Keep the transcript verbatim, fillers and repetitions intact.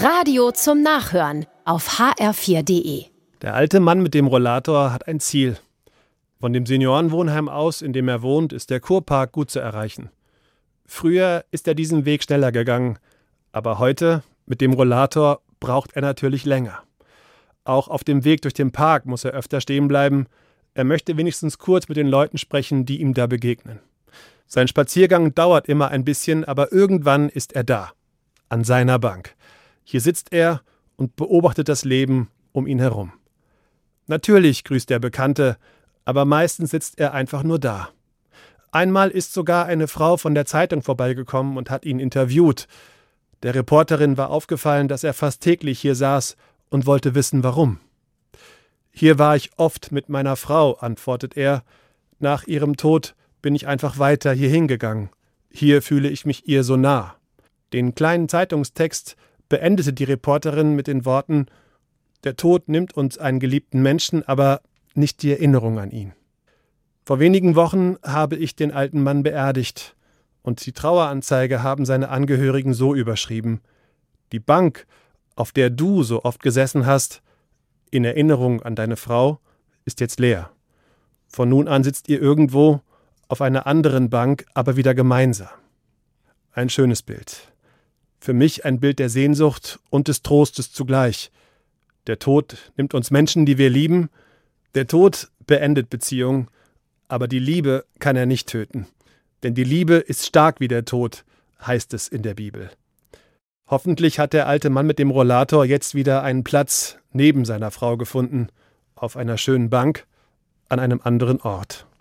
Radio zum Nachhören auf h r vier punkt d e. Der alte Mann mit dem Rollator hat ein Ziel. Von dem Seniorenwohnheim aus, in dem er wohnt, ist der Kurpark gut zu erreichen. Früher ist er diesen Weg schneller gegangen, aber heute, mit dem Rollator, braucht er natürlich länger. Auch auf dem Weg durch den Park muss er öfter stehen bleiben. Er möchte wenigstens kurz mit den Leuten sprechen, die ihm da begegnen. Sein Spaziergang dauert immer ein bisschen, aber irgendwann ist er da, an seiner Bank. Hier sitzt er und beobachtet das Leben um ihn herum. Natürlich grüßt der Bekannte, aber meistens sitzt er einfach nur da. Einmal ist sogar eine Frau von der Zeitung vorbeigekommen und hat ihn interviewt. Der Reporterin war aufgefallen, dass er fast täglich hier saß und wollte wissen, warum. »Hier war ich oft mit meiner Frau«, antwortet er. »Nach ihrem Tod bin ich einfach weiter hier hingegangen. Hier fühle ich mich ihr so nah.« Den kleinen Zeitungstext beendete die Reporterin mit den Worten: »Der Tod nimmt uns einen geliebten Menschen, aber nicht die Erinnerung an ihn.« Vor wenigen Wochen habe ich den alten Mann beerdigt und die Traueranzeige haben seine Angehörigen so überschrieben: »Die Bank, auf der du so oft gesessen hast, in Erinnerung an deine Frau, ist jetzt leer. Von nun an sitzt ihr irgendwo auf einer anderen Bank, aber wieder gemeinsam.« Ein schönes Bild. Für mich ein Bild der Sehnsucht und des Trostes zugleich. Der Tod nimmt uns Menschen, die wir lieben. Der Tod beendet Beziehungen, aber die Liebe kann er nicht töten. Denn die Liebe ist stark wie der Tod, heißt es in der Bibel. Hoffentlich hat der alte Mann mit dem Rollator jetzt wieder einen Platz neben seiner Frau gefunden, auf einer schönen Bank, an einem anderen Ort.